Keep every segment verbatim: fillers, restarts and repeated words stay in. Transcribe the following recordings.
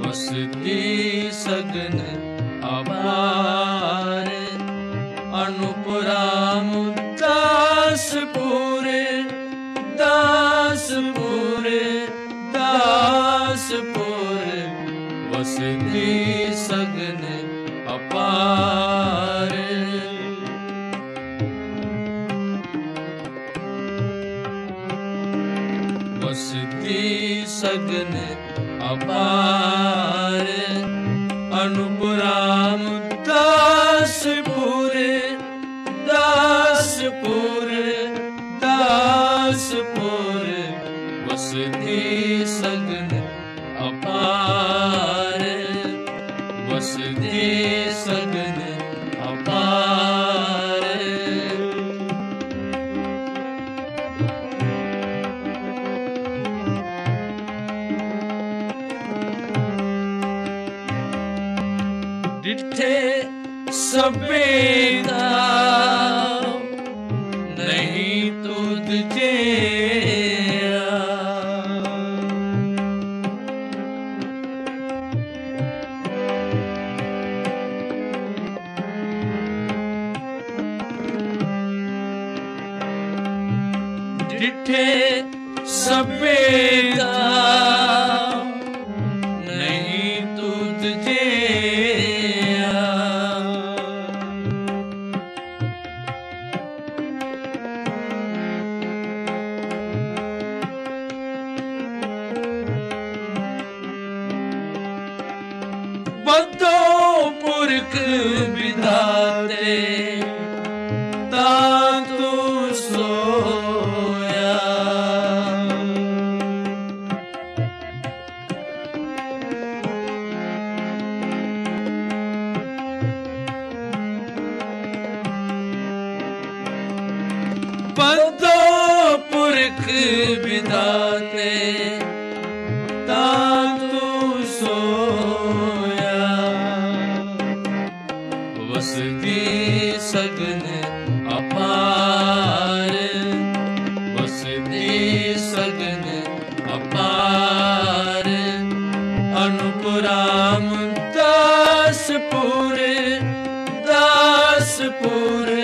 वसती सगन अपार अनुपराम दासपुरे दासपुरे दासपुरे वसती सगन अपार वसती सगन अपार अनुपराम दासपुरे दासपुरे दासपुरे वसती सगन अपार वसती सगन अपार डिठे सवेदा नहीं तुझे डिठे सवेदा नहीं तुझे बदो पुरख विधाते तातु सोया बदो पुरख विधाते तातु सोया वसती सगन अपार वसती सगन अपार अनुपराम दासपुरे दासपुरे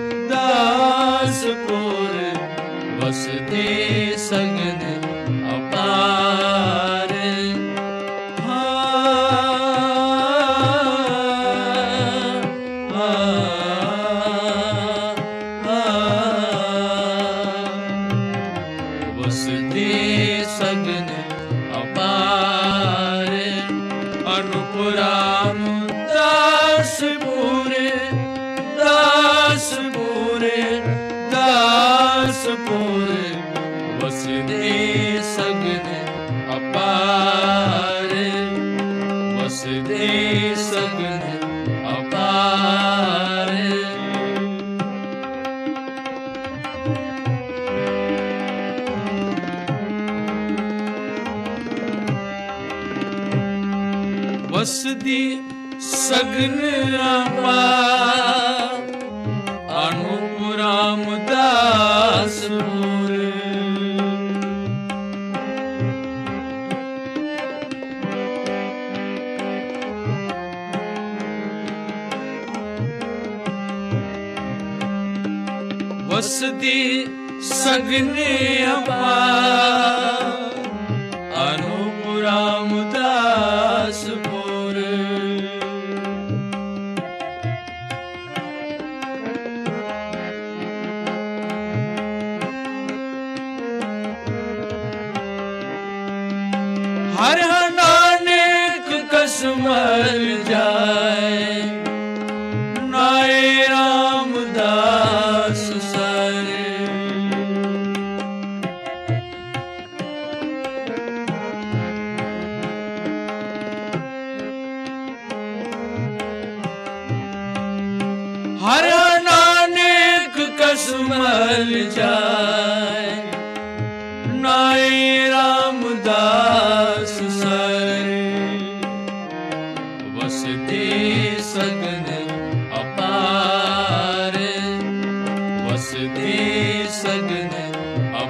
दासपुरे वसती सगन अपार वसती सगन अपार अनुपराम दासपुरे दासपुरे दासपुरे वसती सगन अपार वसती सगन अपार वसती सगन अपार अनुपराम दासपुरे वसती सगन अपार अनुपराम दासपुरे हर नानक कसमल जाए नाए रामदास सारे हर नानक कसमल जाए नाए रामदास सारे वसती सगन अपार वसती सगन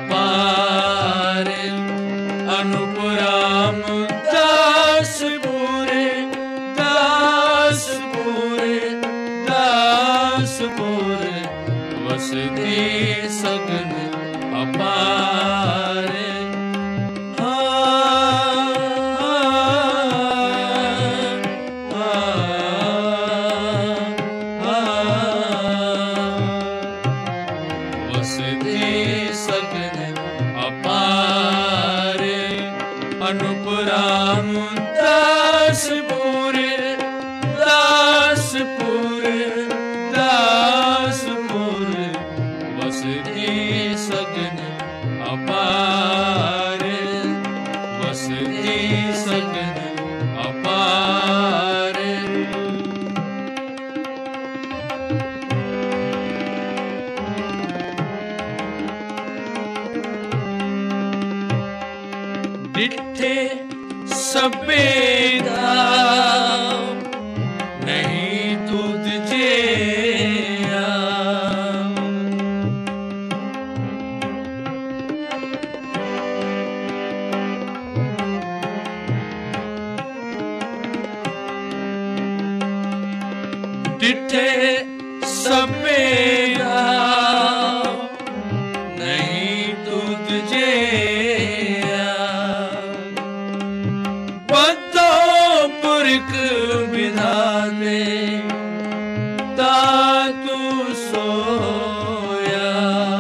अपार अनुपराम दासपुरे डिठे सबेदा नहीं तुझ जेया। डिठे सबेदा नहीं तुझ जेया। बतो पुरख विधाने ता तू सोया।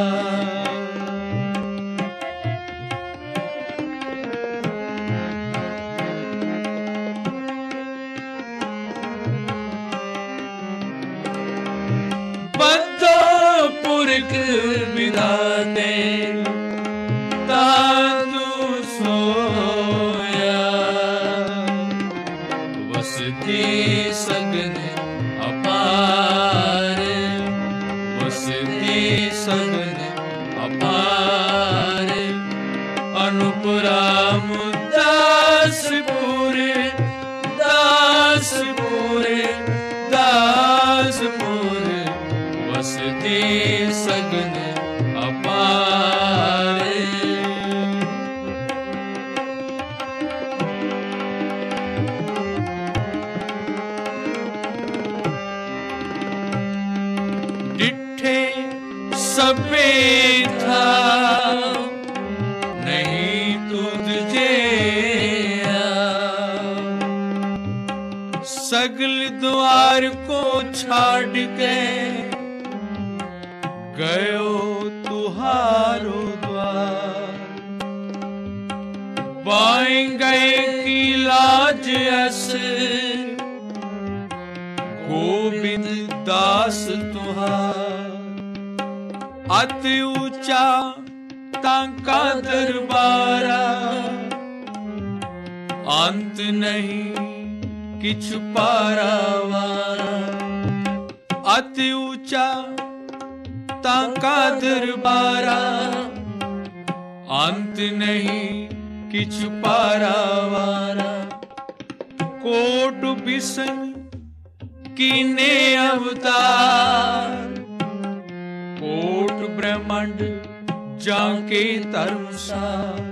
बतो पुरख विधाने ता तू सोया। वसती सगन अपार वसती सगन अपार। अनुपराम दासपुर दासपुर दासपुर। वसती सगन अपार। डिठे सबेदा नहीं तुझ जेया। सगल द्वार को छाड़ के गयो तुहारो द्वार। बाएं गए की लाज अस गोविंद दास तुहार। अति ऊंचा तांका दरबारा अंत नहीं किछ पारावारा। अति ऊंचा तांका दरबारा अंत नहीं किछ पारावारा। कोट बिसन कीने अवतार कोट ब्रह्मांड जाके धर्मसार।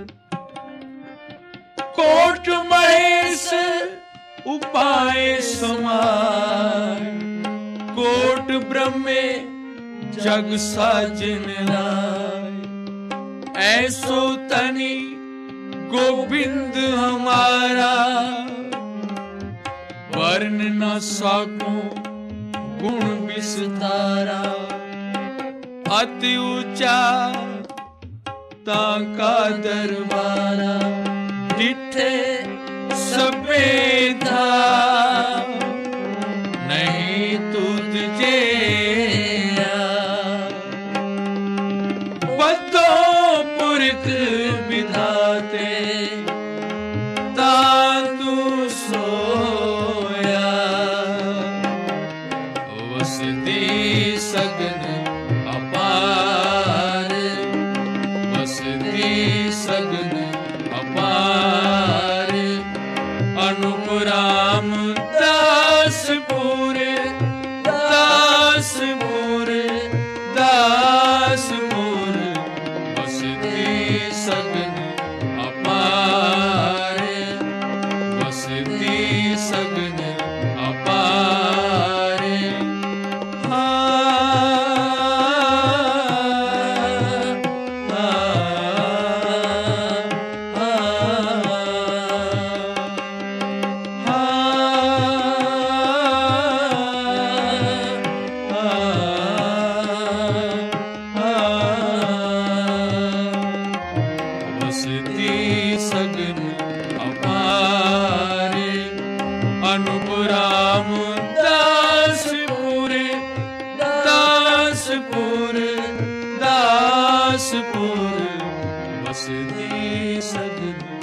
कोट महेश उपाय समाय। कोट ब्रह्मे जग साजन राय। ऐसो तनि गोविंद हमारा वर्ण न साको गुण विस्तारा। अति ऊंचा ताका दरबारा। डिठे सबेदा नहीं तुझ जेया। बतो पुरख विधाते ता तू सोया। वसती सगन अपार वसती सगन अपार। अनुपराम दासपुर दासपुर दासपुर। वसती सगन अपार वसती सगन अपार। वसती सगन अपार। अनुपराम दासपुर दासपुर दासपुर। वसती सगन